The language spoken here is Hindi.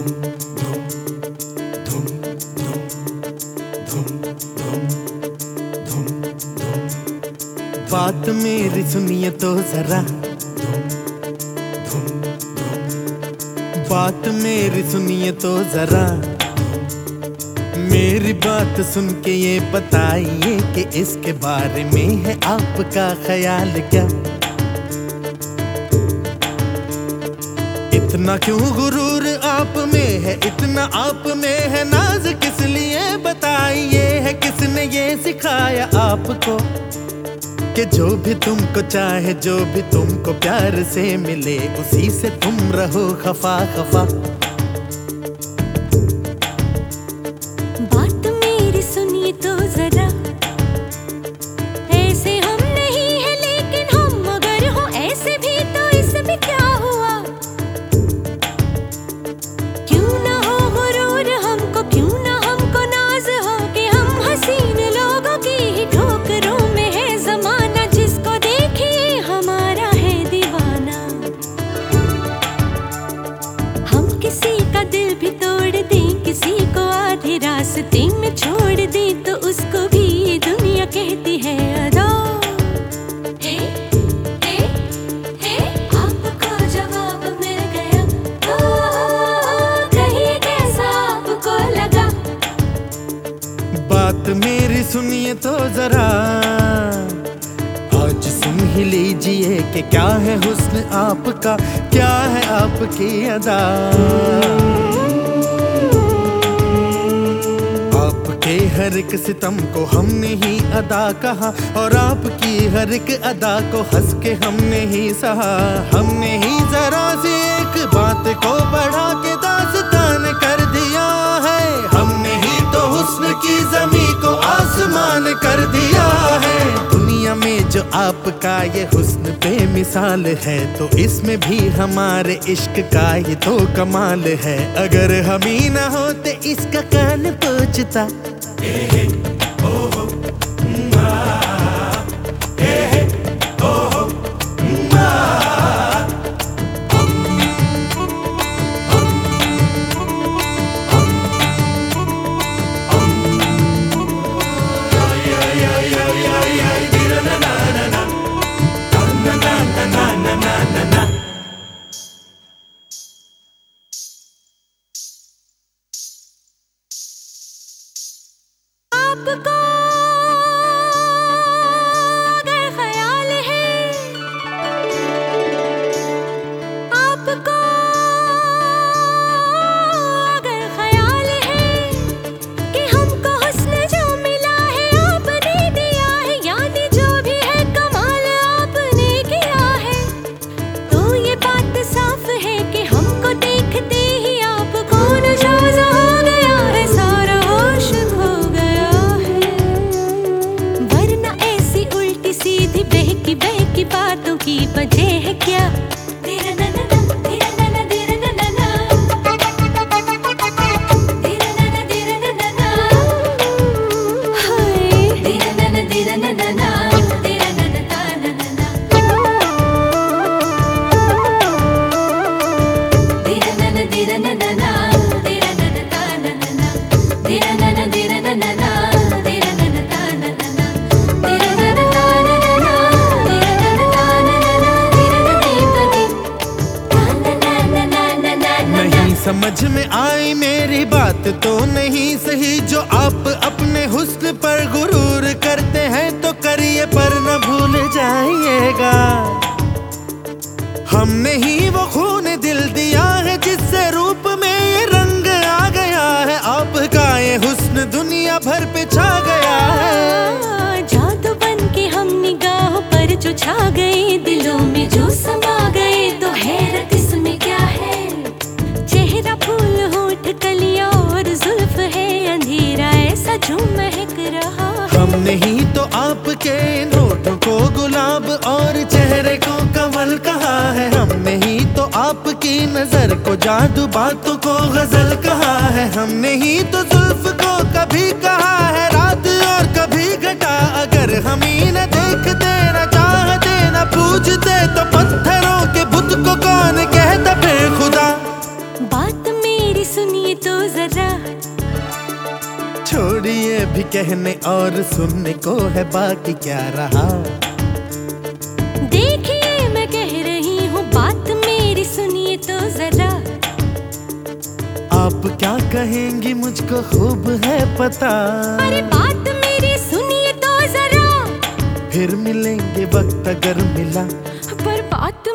बात मेरी सुनिए तो जरा, बात मेरी सुनिए तो जरा, मेरी बात सुन के ये बताइए कि इसके बारे में है आपका ख्याल क्या। इतना क्यों गुरूर आप में है, इतना आप में है नाज किस लिए बताइए, है किसने ये सिखाया आपको कि जो भी तुमको चाहे, जो भी तुमको प्यार से मिले, उसी से तुम रहो खफा खफा। बात मेरी सुनिए तो जरा, ऐसे हम नहीं है लेकिन हम अगर हो ऐसे भी तो इसमें क्या हुआ। क्यों ना हो गुरूर हमको, क्यों ना हमको नाज हो कि हम हसीन लोगों की ही ठोकरों में है जमाना, जिसको देखिए हमारा है दीवाना। हम किसी का दिल भी तोड़ दें, किसी को आधे रास्ते में छोड़ दें, तो उसको भी ये दुनिया कहती है अदा। हे, हे, हे, आपको जवाब मिल गया, ओ, कहिए कैसा आपको लगा। बात मेरी सुनिए तो जरा, आज सुन ही लीजिए कि क्या है हुस्न आपका, क्या है आपकी अदा। आपके हर एक सितम को हमने ही अदा कहा, और आपकी हर एक अदा को हंस के हमने ही सहा। हमने ही जरा सी एक बात को बढ़ा के दास्तान कर दिया है, हमने ही तो हुस्न की ज़मीं को आसमान कर दिया है। दुनिया में जो आपका ये हुस्न बेमिसाल है, तो इसमें भी हमारे इश्क का ये तो कमाल है। अगर हम ही ना होते इसका कान पूछता, आपको अगर ख्याल है, आपको अगर ख्याल है कि हमको हुस्न जो मिला है आपने दिया है, यानी जो भी है कमाल आपने किया है, तो ये बात साफ है कि हमको देखते ही आपको नशा हो गया है, सारा होश खो गया है। वरना ऐसी उल्टी सीधी बहकी बहकी बातों की वजह है क्या। समझ में आई मेरी बात तो नहीं सही, जो आप अपने हुस्न पर गुरूर करते हैं तो करिए पर न भूल जाइएगा। हमने ही वो खून दिल दिया है जिससे रूप में ये रंग आ गया है, आपका ये हुस्न दुनिया भर पे छा गया है। जादू बन के हम निगाहों पर जो छा गए, दिलों में जो समा गए, तो हैरत इसमें क्या है। चेहरा फूल होठ कलियां और जुल्फ है अंधेरा ऐसा जो महक रहा है। हमने ही तो आपके होठों को गुलाब और चेहरे को कमल कहा है, हमने ही तो आपकी नजर को जादू बातों को गजल कहा है। हमने ही तो जुल्फ को कभी कहा है रात और कभी घटा, अगर हम ही न देखते न चाहते न पूछते, तो पत्थरों के बुत को कौन कहता फिर खुदा। बात में मेरी सुनिए तो जरा। छोड़िए भी कहने और सुनने को है बाकी क्या रहा। देखिए मैं कह रही हूँ बात मेरी सुनिए तो जरा। आप क्या कहेंगी मुझको खूब है पता। अरे बात मेरी सुनिए तो जरा। फिर मिलेंगे वक्त अगर मिला। पर बात